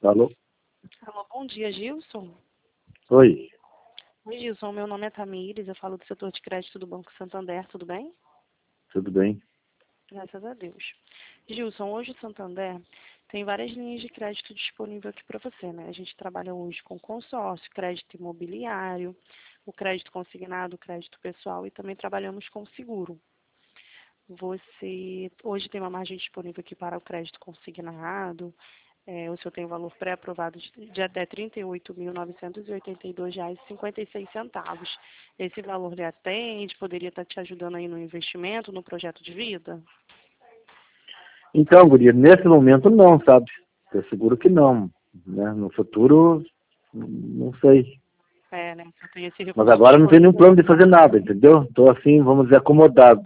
Alô? Alô, bom dia, Gilson. Oi, Oi, Gilson, meu nome é Tamires, eu falo do setor de crédito do Banco Santander, tudo bem? tudo bem? Graças a Deus. Gilson, hoje o Santander tem várias linhas de crédito disponível aqui para você, né? A gente trabalha hoje com consórcio, crédito imobiliário, o crédito consignado, o crédito pessoal e também trabalhamos com seguro. Você hoje tem uma margem disponível aqui para o crédito consignado. O senhor tem um valor pré-aprovado de até R$ 38.982,56. Esse valor lhe atende? Poderia estar te ajudando aí no investimento, no projeto de vida? Então, guria, nesse momento não, sabe? Eu seguro que não, né? No futuro, não sei. Né? Eu tenho esse Mas recurso agora não tenho nenhum disponível. plano de fazer nada, entendeu? Tô assim, vamos dizer, acomodado.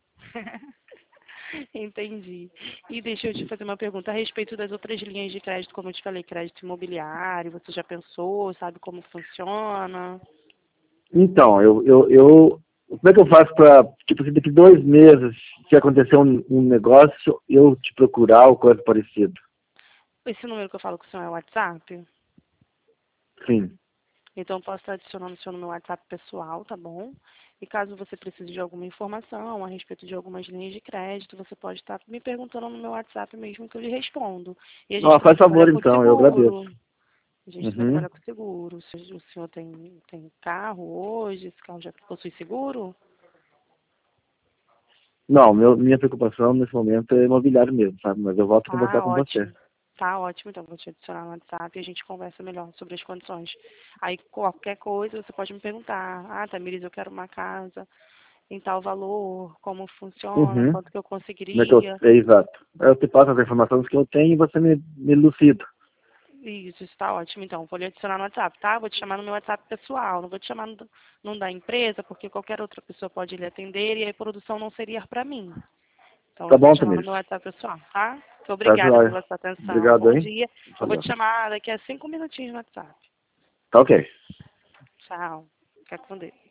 Entendi. E deixa eu te fazer uma pergunta a respeito das outras linhas de crédito, como eu te falei, crédito imobiliário, você já pensou, sabe como funciona? Então, como é que eu faço para, tipo assim, daqui 2 meses, se acontecer um negócio, eu te procurar ou coisa parecida? Esse número que eu falo com o senhor é o WhatsApp? Sim. Então, eu posso estar adicionando o senhor no meu WhatsApp pessoal, tá bom? E caso você precise de alguma informação a respeito de algumas linhas de crédito, você pode estar me perguntando no meu WhatsApp mesmo que eu lhe respondo. E a gente Ó, também faz trabalha favor com então, eu seguro. agradeço. A gente também Uhum. trabalha com seguro. O senhor tem carro hoje? Esse carro já possui seguro? Não, minha preocupação nesse momento é imobiliário mesmo, sabe? Mas eu volto a conversar Tá com você. ótimo. Tá ótimo, então vou te adicionar no WhatsApp e a gente conversa melhor sobre as condições. Aí qualquer coisa você pode me perguntar. Ah, Tamires, eu quero uma casa em tal valor, como funciona, Uhum. quanto que eu Como é que eu... conseguiria. É exato. Eu te passo as informações que eu tenho e você me elucida. Isso está ótimo. Então, vou lhe adicionar no WhatsApp, tá? Vou te chamar no meu WhatsApp pessoal, não vou te chamar no da empresa, porque qualquer outra pessoa pode lhe atender e a produção não seria para mim. Então, Tá eu vou bom, te chamar no Tamires? meu WhatsApp pessoal, tá? Muito Tá obrigada joia. pela sua atenção. Obrigado, Bom hein? dia. Eu vou Valeu. te chamar daqui a 5 minutinhos no WhatsApp. Tá ok. Tchau. Fica com Deus.